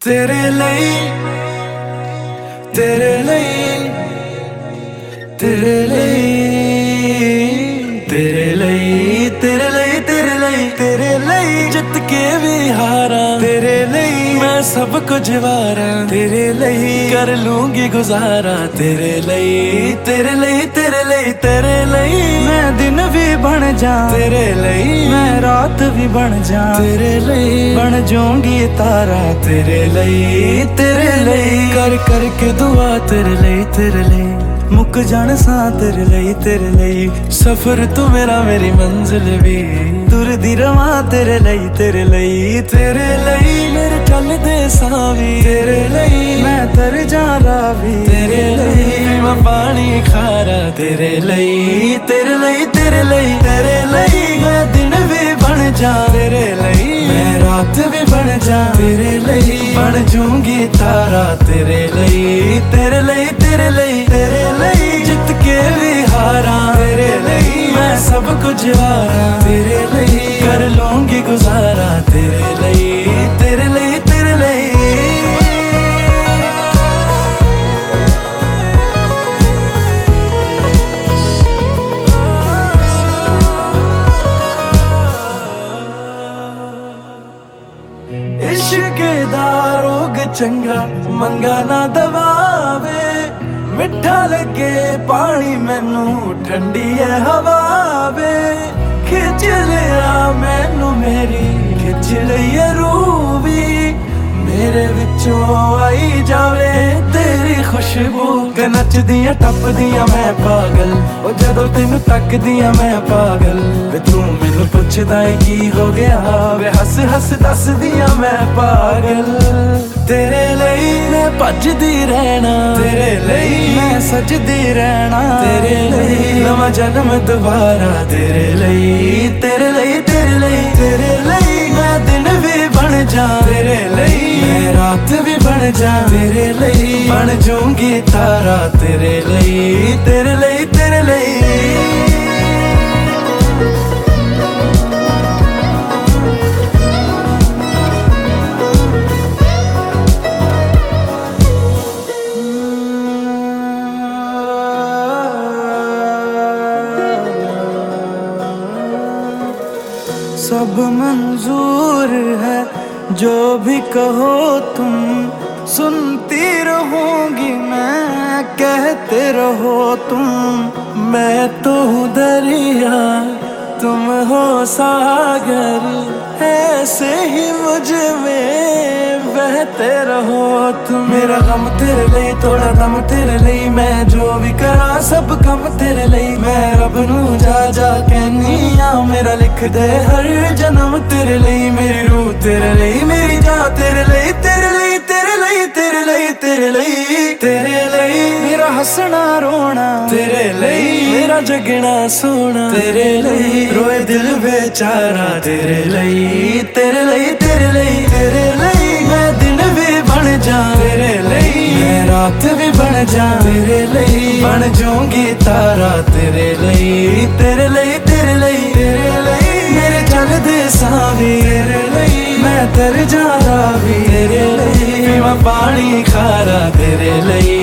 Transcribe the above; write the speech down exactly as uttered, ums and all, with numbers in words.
तेरे ਲਈ तेरे ਲਈ तेरे ਲਈ तेरे ਲਈ तेरे ਲਈ तेरे ਲਈ तेरे ਲਈ ਜਿੱਤ ਕੇ ਵੀ ਹਾਰਾਂ तेरे ਲਈ मैं सब कुछ वारा तेरे ਲਈ कर लूंगी गुजारा तेरे ਲਈ तेरे ਲਈ तेरे ਲਈ तेरे ਲਈ मैं दिन भी बन जा तेरे ਲਈ मैं रात भी बन जा तेरे ਲਈ बन जाऊंगी तारा तेरे ਲਈ तेरे ਲਈ कर करके दुआ तेरे ਲਈ तेरे ਲਈ मुक जान सा तेरे ਲਈ तेरे ਲਈ सफर तू मेरा मेरी मंजिल भी तुरदी रवा तेरे ਲਈ तेरे ਲਈ तेरे ਲਈ मेरे चलदे सां भी तेरे ਲਈ मैं तर जा रावी तेरे ਲਈ मैं पानी खारा तेरे ਲਈ तेरे ਲਈ तेरे ਲਈ तेरे ਲਈ मैं दिन भी बन जा तेरे ਲਈ मैं रात भी बन जा तेरे ਲਈ बन जाऊंगी तारा तेरे ਲਈ तेरे ਲਈ तेरे ਲਈ तेरे ਲਈ जित के भी हारा तेरे ਲਈ मैं सब कुछ वारा तेरे ਲਈ कर लूंगी गुजारा तेरे ਲਈ तेरे ਲਈ तेरे ਲਈ इश्क दा रोग चंगा मंगा ना दवावे मिठा लगे पानी मैनू ठंडी है हवा वे खिच लिया मैनू मेरी खिच लई रूह भी मेरे विचों आई जावे तेरी खुशबू ते नचदियां टपदियां मैं पागल ओ जदों तेनू तकदियां मैं पागल वे तू मैनू पुछदा है की हो गया वे हस हस दसदियां मैं पागल तेरे ਲਈ मैं भजदी रहना तेरे ਲਈ मैं सजदी रहना तेरे ਲਈ नवा जन्म दोबारा तेरे ਲਈ तेरे ਲਈ तेरे ਲਈ तेरे ਲਈ मैं दिन भी बन जा तेरे ਲਈ मैं रात भी बन जा तेरे ਲਈ बन जाऊंगी तारा तेरे ਲਈ तेरे ਲਈ तेरे ਲਈ सब मंजूर है जो भी कहो तुम सुनती रहूंगी मैं कहते रहो तुम मैं तो हूँ दरिया तुम हो सागर ऐसे ही मुझ में बहते रहो तुम मेरा गम तेरे ਲਈ थोड़ा दम तेरे ਲਈ मैं जो भी करा सब कम तेरे ਲਈ मैं रब नू जा जा कहनी आ मेरा लिख दे हर जन्म तेरे ਲਈ मेरी रूह तेरे ਲਈ मेरी जा तेरे ਲਈ तेरे ਲਈ तेरे ਲਈ तेरे ਲਈ तेरे ਲਈ तेरे ਲਈ मेरा हंसना रोना तेरे ਲਈ मेरा जगना सोना तेरे ਲਈ रोए दिल बेचारा तेरे ਲਈ तेरे ਲਈ तेरे ਲਈ तेरे ਲਈ मैं दिन भी बन जा तेरे ਲਈ मैं रात भी बन जा तेरे ਲਈ बन जाऊंगी तारा तेरे ਲਈ तेरे ਲਈ तेरे ਲਈ तेरे ਲਈ मेरे चलदे सां भी तेरे ਲਈ मैं तर जा रावी तेरे ਲਈ मैं पानी खारा तेरे ਲਈ